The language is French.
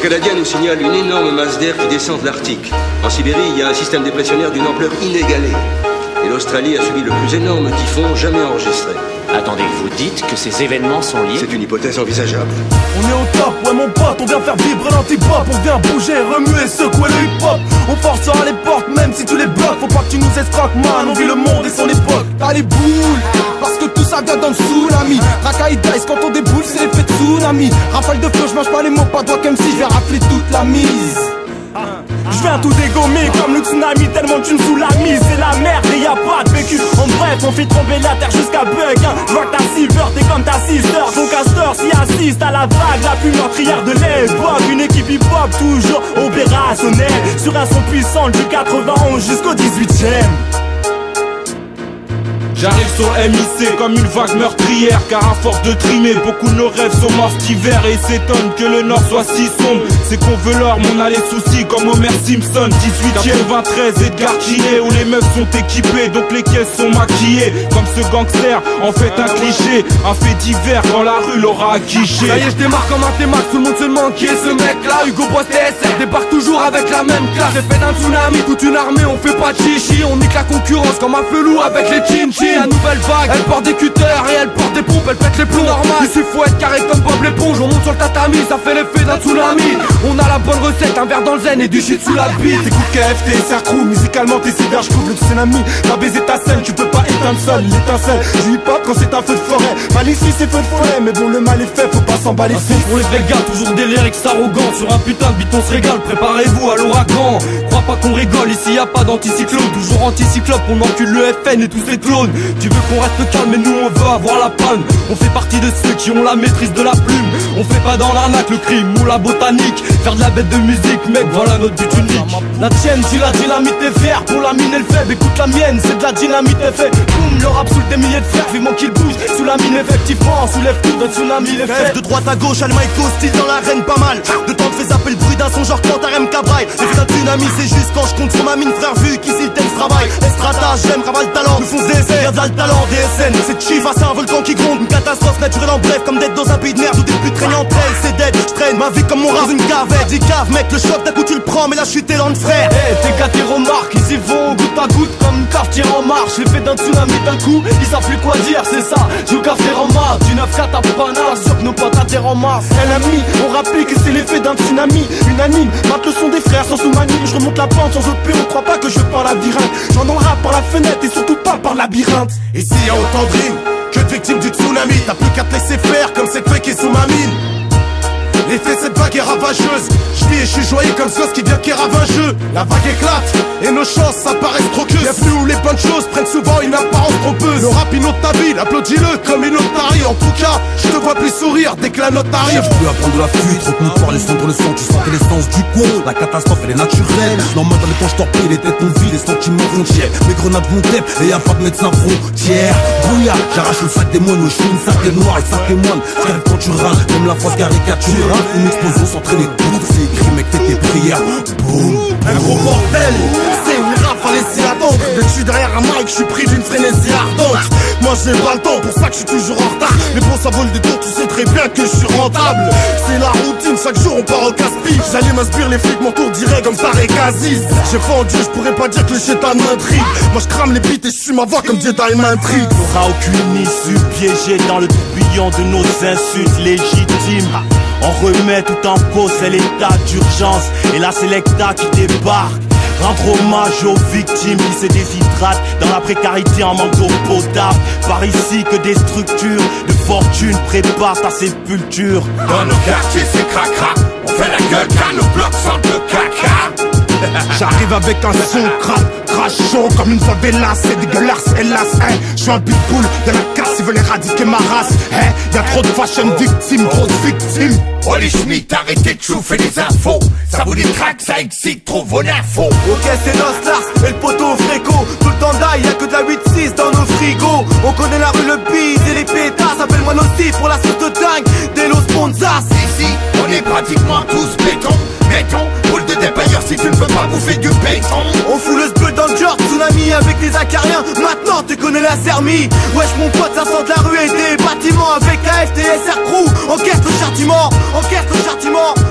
Canadiens nous signalent une énorme masse d'air qui descend de l'Arctique. En Sibérie, il y a un système dépressionnaire d'une ampleur inégalée. Et l'Australie a subi le plus énorme typhon jamais enregistré. Attendez, vous dites que ces événements sont liés? C'est une hypothèse envisageable. On est au top, ouais mon pote, on vient faire vibrer l'anti-pop. On vient bouger, remuer, secouer le hip-hop. On forcera les portes même si tu les bloques. Faut pas que tu nous escroques, man, on vit le monde et son époque. T'as les boules, parce que tout ça vient dans le tsunami. Racaille dice, quand on déboule, c'est l'effet de tsunami. Rafale de feu, je mange pas les mots, pas de doigts comme si je vais rafler toute la mise. Je viens tout dégommer comme le tsunami, tellement tu me sous la mise. C'est la merde et y'a pas de vécu. En bref, on fait tomber la terre jusqu'à bug, hein. Je vois que ta silver, t'es comme ta sister. Ton castor s'y assiste à la vague la plus meurtrière de l'époque. Une équipe hip-hop toujours opérationnelle, sur un son puissant du 91 jusqu'au 18ème. J'arrive sur MIC comme une vague meurtrière, car à force de trimer, beaucoup de nos rêves sont morts cet hiver. Et s'étonne que le nord soit si sombre, c'est qu'on veut l'or, mais on a les soucis comme Homer Simpson. 18ème, 23, Edgar Quinet, où les meufs sont équipées, donc les caisses sont maquillées. Comme ce gangster, en fait un cliché, un fait divers quand la rue l'aura acquiché. Ça y est, je démarre comme un T-Max, tout le monde se demande qui est ce mec là. Hugo Boss TSR débarque toujours avec la même classe. J'ai fait d'un tsunami toute une armée, on fait pas de chichi. On nique la concurrence comme un felou avec les chin-chin. La nouvelle vague, elle porte des cutters et elle porte des pompes, elle pète les plombs. Normal, ici faut être carré comme Bob l'éponge. On monte sur le tatami, ça fait l'effet d'un tsunami. On a la bonne recette, un verre dans le zen et du shit sous la bite. Écoute KFT, SR Crew, musicalement t'es cyber, j'couvre le tsunami. T'as baisé ta scène, tu peux pas éteindre seul l'étincelle. Je hip hop quand c'est un feu de forêt. Mal ici c'est feu de forêt, mais bon le mal est fait, faut pas s'emballer. Pour les vrais gars, toujours des lyrics arrogants. Sur un putain de beat on se régale, préparez-vous à l'ouragan. Crois pas qu'on rigole, ici y'a pas d'anticyclone. Toujours anticyclope, on encule le FN et tous ses clones. Tu veux qu'on reste calme mais nous on veut avoir la panne. On fait partie de ceux qui ont la maîtrise de la plume. On fait pas dans l'arnaque, le crime ou la botanique. Faire de la bête de musique, mec, voilà notre but unique. La tienne, si la dynamite est vert, pour la mine elle faible. Écoute la mienne, c'est de la dynamite est fait. Boum, le rap sous des milliers de fer, vivement qu'il bouge. Sous la mine effectivement, soulève tout d'un tsunami les faits. De droite à gauche, Almaïko, style dans l'arène pas mal. De temps te fais zapper le bruit d'un son genre quand t'arrêmes Cabraille. L'effet d'un tsunami c'est juste quand je compte sur ma mine, frère, vu qu'ici le thème travail. Estrata, j'aime, ravale talent, nous fonce des essais. Y'a de le talent, DSN, c'est chief, c'est un volcan qui gronde. Une catastrophe naturelle en bref, comme d'être dans un pays de merde où des putes traînent entre elles. C'est dead, je traîne ma vie comme mon rat dans une gavette. Dis cave, mec, le choc d'un coup tu le prends, mais là je suis t'élan de frère. Tes gars, tes remarques, ils y vont goutte à goutte comme une cave tire en marche. L'effet d'un tsunami d'un coup, ils savent plus quoi dire, c'est ça. Joue café en marche, du 9-4 à Pana, sûr que nos potes atterrent en mars. LMI, on rapplique que c'est l'effet d'un tsunami. Unanime, mate le son des frères sans sous-manime. Je remonte la pente sans OP, on croit pas que je pars labyrinthe. J'en en rap par la fenêtre et surtout pas par labyrinthe. Ici y'a autant de rimes que de victimes du tsunami. T'as plus qu'à te laisser faire comme cette feuille qui est sous ma mine. L'effet de cette vague est ravageuse. Je vis et je suis joyeux comme ce qui vient qui est ravageux. La vague éclate et nos chances apparaissent trop queues. Bienvenue où les bonnes choses prennent souvent une apparence trompeuse. Le rap inonde ta ville, applaudis-le comme une autre tarie. En tout cas, je te vois plus sourire dès que la note arrive. Je peux apprendre de la fuite, retenu par les sons pour le sang. Tu sentais l'essence du con, la catastrophe elle est naturelle. Normal dans les temps je torpille, les têtes ont vie, les sentiments frontières. Mes grenades vont tête et y'a pas de médecin frontière. Brouillard, j'arrache le sac des moines, je suis une sac est noire et sac est moine. J'arrive quand tu rames, comme la face caricature. Une explosion sans traîner tout, c'est écrit mec fais tes prières. Boum, un gros bordel, c'est une rap à laisser attendre. Je suis derrière un mic, je suis pris d'une frénésie ardente. Moi j'ai pas le temps, pour ça que je suis toujours en retard. Mais bon ça vaut le détour, tu sais très bien que je suis rentable. C'est la routine, chaque jour on part au casse-pipe. J'allume un sbire, les flics m'entourdiraient comme Tarek Aziz. J'ai fendu, je pourrais pas dire que le chétan m'intrigue. Moi je crame les beats et je suis ma voix comme Jedi m'intrigue. T'auras aucune issue piégée dans le tourbillon de nos insultes légitimes. On remet tout en cause, c'est l'état d'urgence. Et là c'est l'ECTA qui débarque. Rendre hommage aux victimes qui se déshydratent dans la précarité en manque d'eau potable. Par ici que des structures de fortune préparent ta sépulture. Dans nos quartiers c'est crac-crac, on fait la gueule car nos blocs sentent le caca. J'arrive avec un son crash chaud comme une favela, c'est dégueulasse, hélas, hein. Je suis un pitbull de la casse, ils veulent éradiquer ma race, hein. Y'a trop de fashion victimes, grosses victimes. Holy Schmitt, arrêtez de chauffer les infos. Ça vous détraque, ça excite trop vos infos. Ok c'est Nostars et le poteau au fréco. Tout le temps d'ail, y'a que de la 8-6 dans nos frigos. On connaît la rue, le bise et les pétasses. Appelle-moi Nosti pour la sauce de dingue des Los Ponzas. Ici, on est pratiquement tous béton. Béton, boule de dépailleur si tu ne veux pas bouffer du béton. On fout le speu dans le genre, tsunami avec les acariens. Maintenant tu connais la Sermie. Wesh mon pote, ça sent de la rue et des bâtiments. Avec AFT et SR Crew, encaisse le châtiment, encaisse le châtiment.